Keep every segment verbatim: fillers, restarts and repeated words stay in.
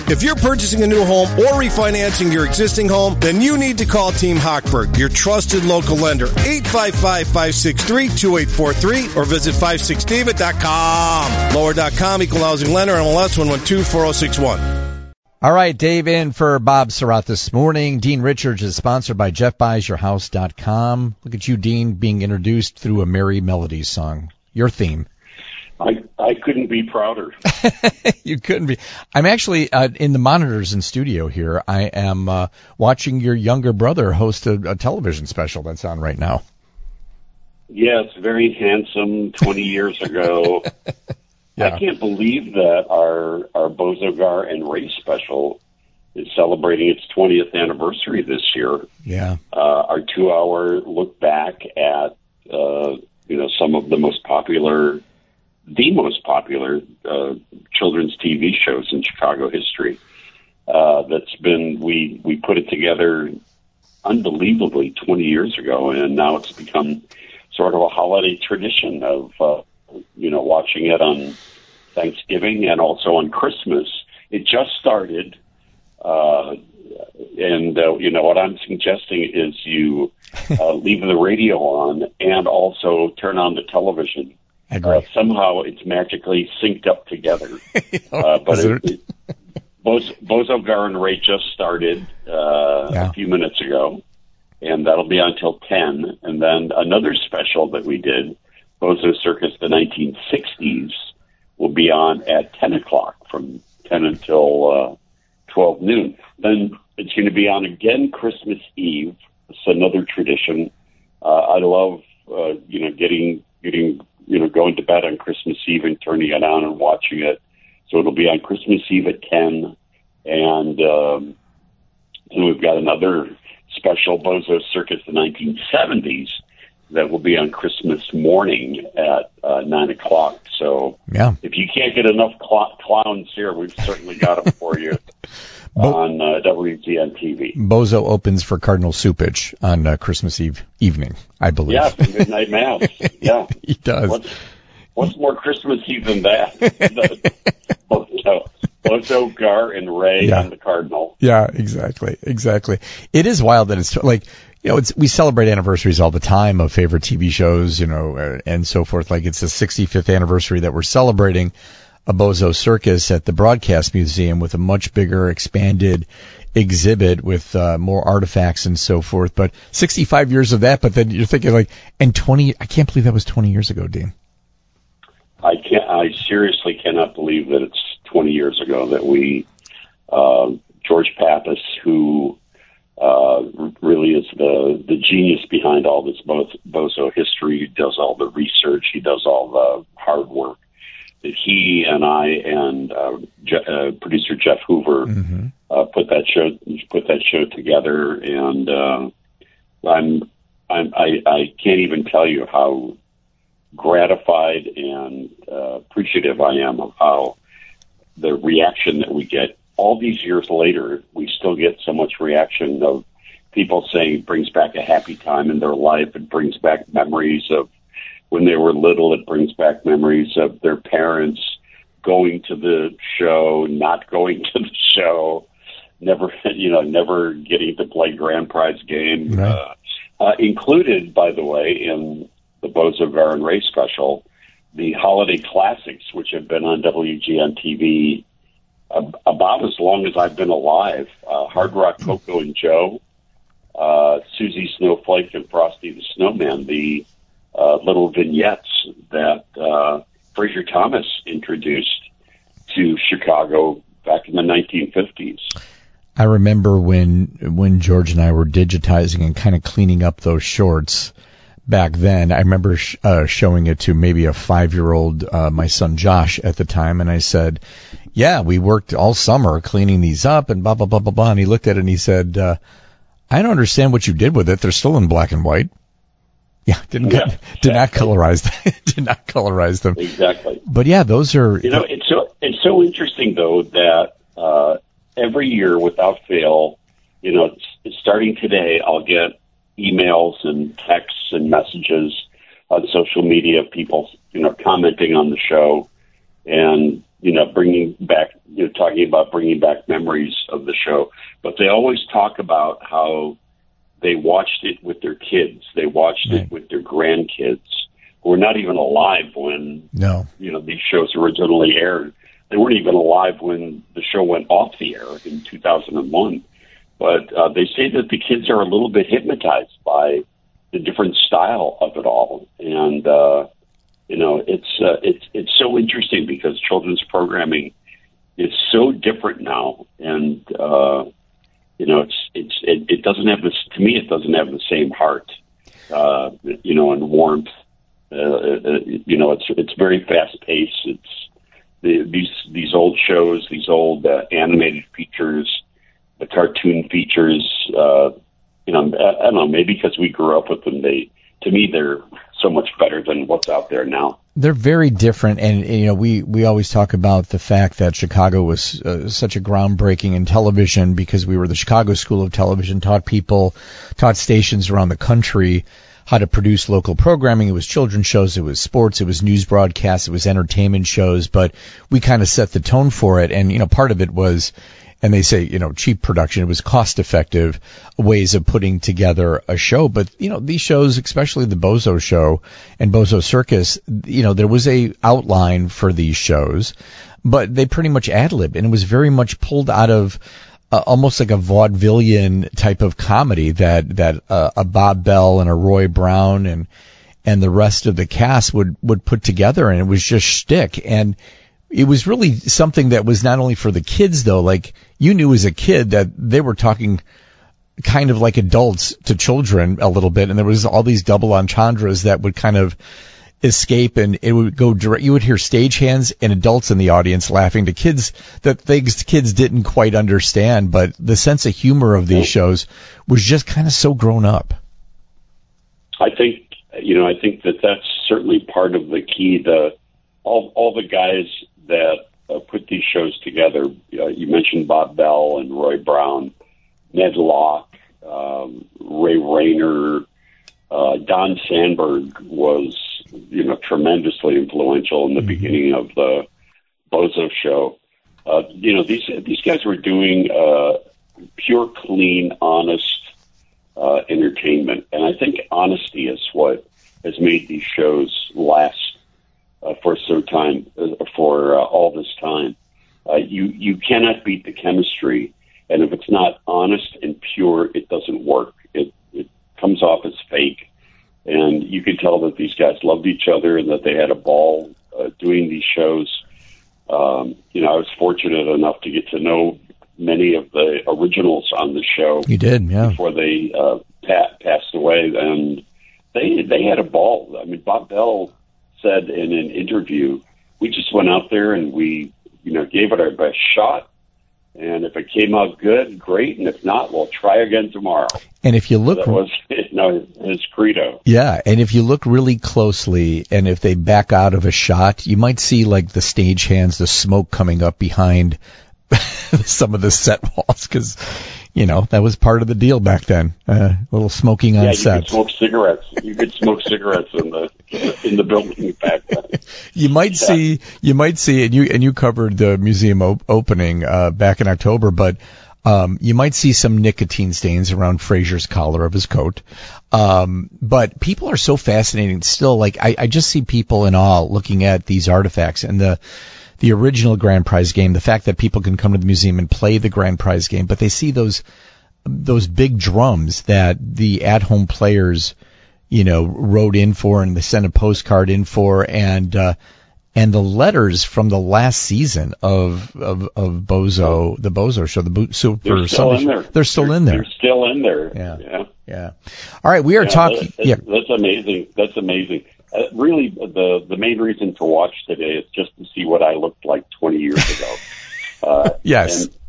If you're purchasing a new home or refinancing your existing home, then you need to call Team Hochberg, your trusted local lender. eight five five, five six three, two eight four three or visit five six david dot com. Lower dot com, equal housing lender, M L S one one two four zero six one. All right, Dave in for Bob Surratt this morning. Dean Richards is sponsored by Jeff Buys Your House dot com. Look at you, Dean, being introduced through a Merry Melodies song. Your theme. I, I couldn't be prouder. You couldn't be. I'm actually uh, in the monitors in studio here. I am uh, watching your younger brother host a, a television special that's on right now. Yes, very handsome twenty years ago. Yeah. I can't believe that our our Bozo Gar and Ray special is celebrating its twentieth anniversary this year. Yeah. Uh, our two-hour look back at uh, you know some of the most popular, the most popular uh, children's T V shows in Chicago history. Uh, that's been we we put it together unbelievably twenty years ago, and now it's become sort of a holiday tradition of uh, you know watching it on Thanksgiving and also on Christmas. It just started, uh, and uh, you know what I'm suggesting is you uh, leave the radio on and also turn on the television. I agree. Uh, somehow it's magically synced up together. uh, but it, it, Bozo, Bozo Gar and Ray just started uh, yeah. a few minutes ago, and that'll be on until ten. And then another special that we did, Bozo Circus the nineteen sixties, will be on at ten o'clock from ten until uh, twelve noon. Then it's going to be on again Christmas Eve. It's another tradition. Uh, I love, uh, you know, getting, getting, you know, going to bed on Christmas Eve and turning it on and watching it. So it'll be on Christmas Eve at ten. And um, then we've got another special, Bozo Circus the nineteen seventies, that will be on Christmas morning at uh, nine o'clock. So yeah. if you can't get enough cl- clowns here, we've certainly got them for you Bo- on uh, W G N T V. Bozo opens for Cardinal Supich on uh, Christmas Eve evening, I believe. Yeah, for Midnight Mass. Yeah. He does. What's, what's more Christmas Eve than that? Bozo, Bozo, Gar, and Ray yeah. and the Cardinal. Yeah, exactly. Exactly. It is wild that it's like, you know, it's, we celebrate anniversaries all the time of favorite T V shows, you know, uh, and so forth. Like it's the sixty-fifth anniversary that we're celebrating a Bozo Circus at the Broadcast Museum with a much bigger, expanded exhibit with uh, more artifacts and so forth. But sixty-five years of that, but then you're thinking like, and twenty, I can't believe that was twenty years ago, Dean. I can't, I seriously cannot believe that it's twenty years ago that we, uh, George Pappas, who, Uh, really is the, the genius behind all this Bo- Bozo history. He does all the research. He does all the hard work. That he and I and uh, Je- uh, producer Jeff Hoover mm-hmm. uh, put that show put that show together, and uh, I'm, I'm I, I can't even tell you how gratified and uh, appreciative I am of how the reaction that we get. All these years later, we still get so much reaction of people saying it brings back a happy time in their life. It brings back memories of when they were little. It brings back memories of their parents going to the show, not going to the show, never, you know, never getting to play grand prize game. Right. Uh, uh, included, by the way, in the Bozo Gar and Ray special, the holiday classics, which have been on W G N T V about as long as I've been alive. Uh, Hard Rock Coco and Joe, uh, Susie Snowflake and Frosty the Snowman, the uh, little vignettes that uh, Fraser Thomas introduced to Chicago back in the nineteen fifties. I remember when when George and I were digitizing and kind of cleaning up those shorts back then. I remember sh- uh, showing it to maybe a five-year-old, uh, my son Josh at the time, and I said, yeah, we worked all summer cleaning these up and blah, blah, blah, blah, blah. And he looked at it and he said, uh, I don't understand what you did with it. They're still in black and white. Yeah, didn't yeah, get, did not colorize them. did not colorize them. Exactly. But yeah, those are. You know, it's so it's so interesting though that uh, every year without fail, you know, it's, starting today, I'll get emails and texts and messages on social media of people, you know, commenting on the show, and you know, bringing back, you know, talking about bringing back memories of the show. But they always talk about how they watched it with their kids. They watched right. it with their grandkids who were not even alive when, no. you know, these shows originally aired. They weren't even alive when the show went off the air in two thousand one. But uh, they say that the kids are a little bit hypnotized by the different style of it all. And, uh, you know, it's, uh, it's, it's so interesting because children's programming is so different now. And, uh, you know, it's, it's, it, it doesn't have this, to me, it doesn't have the same heart, uh, you know, and warmth. Uh, uh, you know, it's, it's very fast paced. It's the, these, these old shows, these old uh, animated features, the cartoon features, uh, you know, I, I don't know, maybe because we grew up with them, they, to me, they're so much better than what's out there now. They're very different, and you know, we, we always talk about the fact that Chicago was uh, such a groundbreaking in television because we were the Chicago School of Television, taught people, taught stations around the country how to produce local programming. It was children's shows, it was sports, it was news broadcasts, it was entertainment shows, but we kind of set the tone for it, and you know, part of it was, and they say, you know, cheap production. It was cost-effective ways of putting together a show. But, you know, these shows, especially the Bozo Show and Bozo Circus, you know, there was a outline for these shows, but they pretty much ad-libbed. And it was very much pulled out of uh, almost like a vaudevillian type of comedy that, that uh, a Bob Bell and a Roy Brown and and the rest of the cast would, would put together. And it was just shtick. And it was really something that was not only for the kids, though. Like, you knew as a kid that they were talking kind of like adults to children a little bit, and there was all these double entendres that would kind of escape, and it would go direct. You would hear stagehands and adults in the audience laughing to kids that things kids didn't quite understand, but the sense of humor of these shows was just kind of so grown up. I think, you know, I think that that's certainly part of the key. The all all the guys that uh, put these shows together. Uh, you mentioned Bob Bell and Roy Brown, Ned Locke, um, Ray Rayner, uh, Don Sandberg was, you know, tremendously influential in the mm-hmm. beginning of the Bozo Show. Uh, you know, these these guys were doing uh, pure, clean, honest uh, entertainment, and I think honesty is what has made these shows last Uh, for some time, uh, for uh, all this time. Uh, you, you cannot beat the chemistry, and if it's not honest and pure, it doesn't work. It, it comes off as fake, and you could tell that these guys loved each other and that they had a ball uh, doing these shows. Um, you know, I was fortunate enough to get to know many of the originals on the show. You did, yeah. Before they uh, pa- passed away, and they they had a ball. I mean, Bob Bell said in an interview, we just went out there and we, you know, gave it our best shot. And if it came out good, great. And if not, we'll try again tomorrow. And if you look, so that was, you know, his credo. Yeah. And if you look really closely, and if they back out of a shot, you might see like the stagehands, the smoke coming up behind some of the set walls, because, you know, that was part of the deal back then. Uh, a little smoking on yeah, set. Yeah, you could smoke cigarettes. You could smoke cigarettes in the in the building back then. You might yeah. see, you might see, and you and you covered the museum op- opening uh, back in October, but um, you might see some nicotine stains around Fraser's collar of his coat. Um, but people are so fascinating still. Like I, I just see people in awe looking at these artifacts and the. The original grand prize game, the fact that people can come to the museum and play the grand prize game, but they see those those big drums that the at-home players, you know, wrote in for and they sent a postcard in for, and uh, and the letters from the last season of of, of Bozo, the Bozo Show, the Bo- Super they're still Sunday in there. Show. They're still they're, in there. They're still in there. Yeah, yeah. yeah. All right, we are yeah, talking. That, yeah, that's amazing. That's amazing. Uh, really, the the main reason to watch today is just to see what I looked like twenty years ago. Uh, yes. And,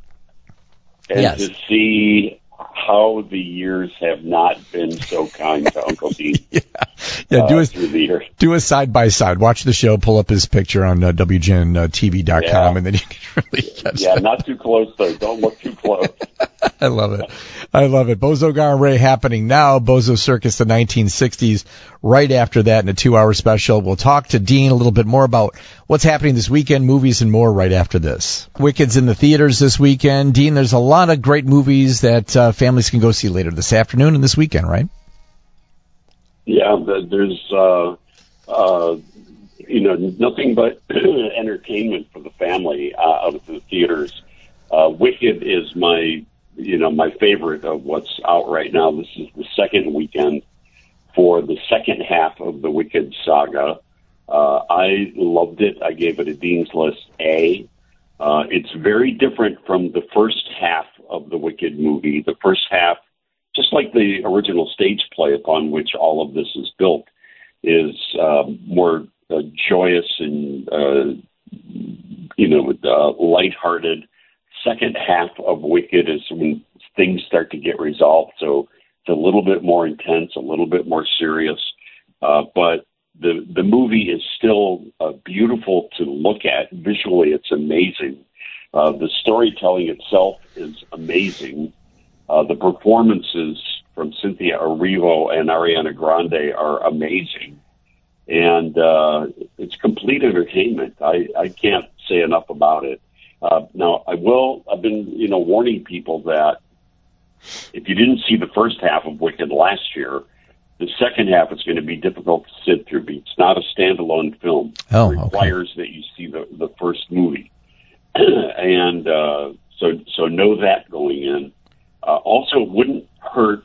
and yes. to see how the years have not been so kind to Uncle Dean. Yeah. Yeah, do uh, a, through the year. Do a side-by-side. Watch the show, pull up his picture on uh, W G N T V dot com, yeah. and then you can really catch Yeah, that. Not too close, though. Don't look too close. I love it. I love it. Bozo Gar and Ray happening now. Bozo Circus, the nineteen sixties. Right after that in a two-hour special. We'll talk to Dean a little bit more about what's happening this weekend, movies and more right after this. Wicked's in the theaters this weekend. Dean, there's a lot of great movies that uh, families can go see later this afternoon and this weekend, right? Yeah, there's, uh, uh, you know, nothing but entertainment for the family uh, out of the theaters. Uh, Wicked is my, you know, my favorite of what's out right now. This is the second weekend for the second half of the Wicked saga. Uh, I loved it. I gave it a Dean's List A. Uh, it's very different from the first half of the Wicked movie. The first half, just like the original stage play upon which all of this is built, is uh, more uh, joyous and, uh, you know, uh, lighthearted. Second half of Wicked is when things start to get resolved. So it's a little bit more intense, a little bit more serious. Uh, but the the movie is still uh, beautiful to look at. Visually, it's amazing. Uh, the storytelling itself is amazing. Uh, the performances from Cynthia Erivo and Ariana Grande are amazing. And uh, it's complete entertainment. I, I can't say enough about it. Uh, now, I will, I've been, you know, warning people that if you didn't see the first half of Wicked last year, the second half is going to be difficult to sit through. It's not a standalone film. Oh, it requires okay. that you see the, the first movie. and uh, so, so know that going in. Uh, also, it wouldn't hurt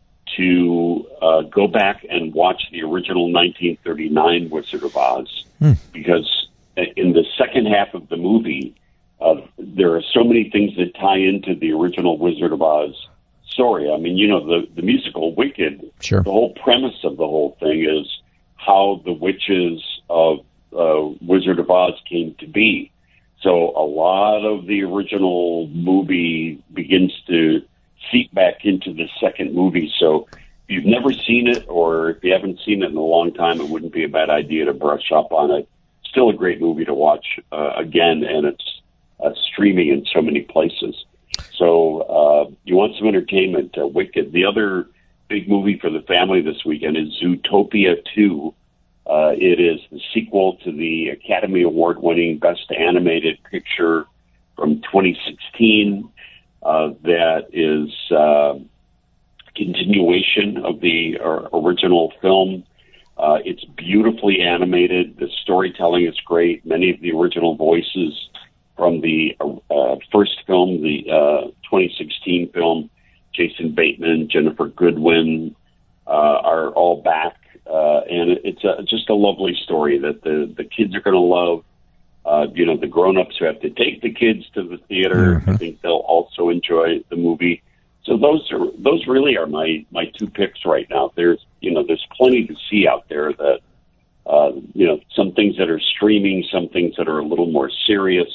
to uh, go back and watch the original nineteen thirty-nine Wizard of Oz, hmm. because in the second half of the movie, uh, there are so many things that tie into the original Wizard of Oz story. I mean, you know, the, the musical Wicked, sure. The whole premise of the whole thing is how the witches of uh, Wizard of Oz came to be. So a lot of the original movie begins to seep back into the second movie. So if you've never seen it, or if you haven't seen it in a long time, it wouldn't be a bad idea to brush up on it. Still a great movie to watch uh, again, and it's uh, streaming in so many places. So uh, you want some entertainment, uh, Wicked. The other big movie for the family this weekend is Zootopia two. Uh, it is the sequel to the Academy Award-winning Best Animated Picture from twenty sixteen. Uh, that is uh, continuation of the uh, original film. Uh, it's beautifully animated. The storytelling is great. Many of the original voices from the uh, first film, the uh, twenty sixteen film, Jason Bateman, Jennifer Goodwin, uh, are all back. Uh, and it's a, just a lovely story that the, the kids are going to love. Uh, you know, the grown-ups who have to take the kids to the theater, mm-hmm. I think they'll also enjoy the movie. So those are those really are my, my two picks right now. There's you know there's plenty to see out there that uh, you know some things that are streaming, some things that are a little more serious.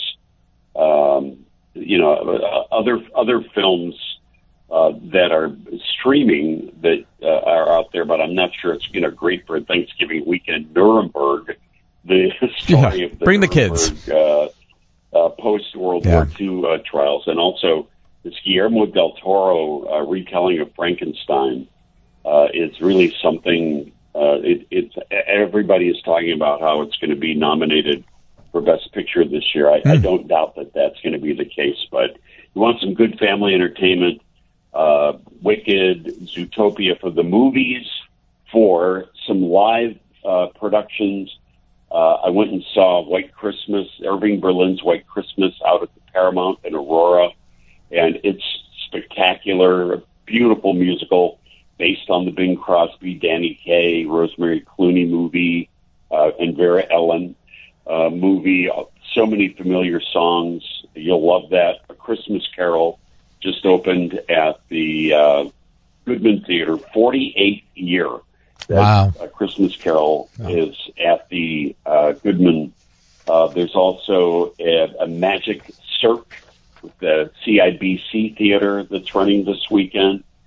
Um, you know, other other films uh, that are streaming that uh, are out there, but I'm not sure it's you know great for Thanksgiving weekend. Nuremberg, the story yeah, of the bring the Nuremberg, kids uh, uh, post World yeah. War Two uh, trials, and also this Guillermo del Toro uh, retelling of Frankenstein uh, is really something. Uh, it, it's everybody is talking about how it's going to be nominated for Best Picture this year. I, mm. I don't doubt that that's going to be the case, but you want some good family entertainment, uh, Wicked, Zootopia for the movies, for some live uh, productions. Uh, I went and saw White Christmas, Irving Berlin's White Christmas out at the Paramount in Aurora, and it's spectacular, a beautiful musical based on the Bing Crosby, Danny Kaye, Rosemary Clooney movie, uh, and Vera Ellen. Uh, movie, so many familiar songs. You'll love that. A Christmas Carol just opened at the uh, Goodman Theater, forty-eighth year. Wow. A Christmas Carol oh. is at the uh, Goodman. Uh, there's also a, a Magic Cirque with the C I B C Theater that's running this weekend.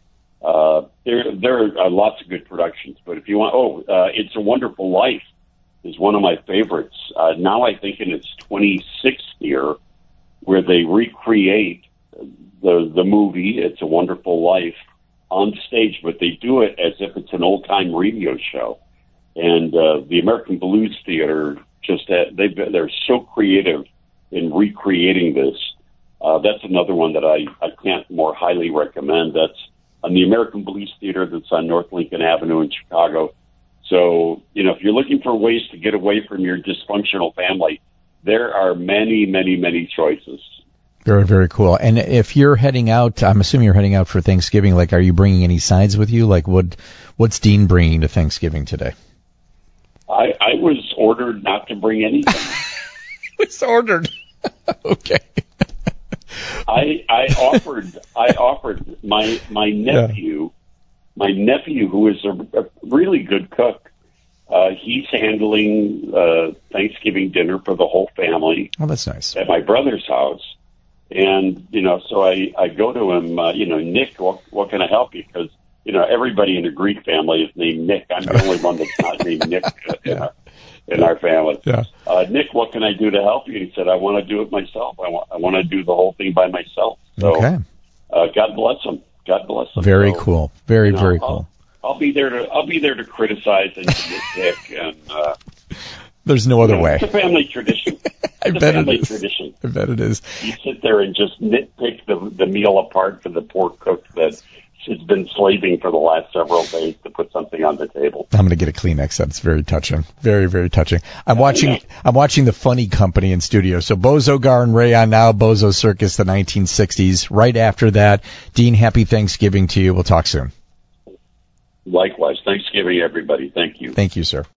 Uh, there, there are lots of good productions, but if you want, oh, uh, It's a Wonderful Life is one of my favorites. Uh, now I think in its twenty-sixth year, where they recreate the the movie It's a Wonderful Life on stage, but they do it as if it's an old time radio show. And uh, the American Blues Theater just uh, they've been, they're so creative in recreating this. Uh, that's another one that I, I can't more highly recommend. That's on the American Blues Theater that's on North Lincoln Avenue in Chicago. So, you know, if you're looking for ways to get away from your dysfunctional family, there are many, many, many choices. Very, very cool. And if you're heading out, I'm assuming you're heading out for Thanksgiving, like, are you bringing any sides with you? Like, what, what's Dean bringing to Thanksgiving today? I, I was ordered not to bring anything. It's ordered. Okay. I I offered I offered my my nephew yeah. my nephew who is a, a really good cook. Uh, he's handling uh, Thanksgiving dinner for the whole family. Oh, that's nice. At my brother's house, and you know, so I I go to him. Uh, you know, Nick, what, what can I help you? Because you know, everybody in the Greek family is named Nick. I'm the only one that's not named Nick. Yeah. In our family. Yeah. Uh, Nick, what can I do to help you? He said, I want to do it myself. I want, I want to do the whole thing by myself. So, okay. uh, God bless him. God bless him. Very so, cool. Very, you know, very I'll, cool. I'll be there to, I'll be there to criticize and to nitpick and, uh, there's no other you know, way. It's a family tradition. I it's bet a family it is. tradition. I bet it is. You sit there and just nitpick the, the meal apart for the poor cook that has been slaving for the last several days to put something on the table. I'm going to get a Kleenex. That's very touching. Very, very touching. I'm watching, I'm watching The Funny Company in studio. So Bozo Gar and Ray on now, Bozo Circus, the nineteen sixties. Right after that, Dean, happy Thanksgiving to you. We'll talk soon. Likewise. Thanksgiving, everybody. Thank you. Thank you, sir.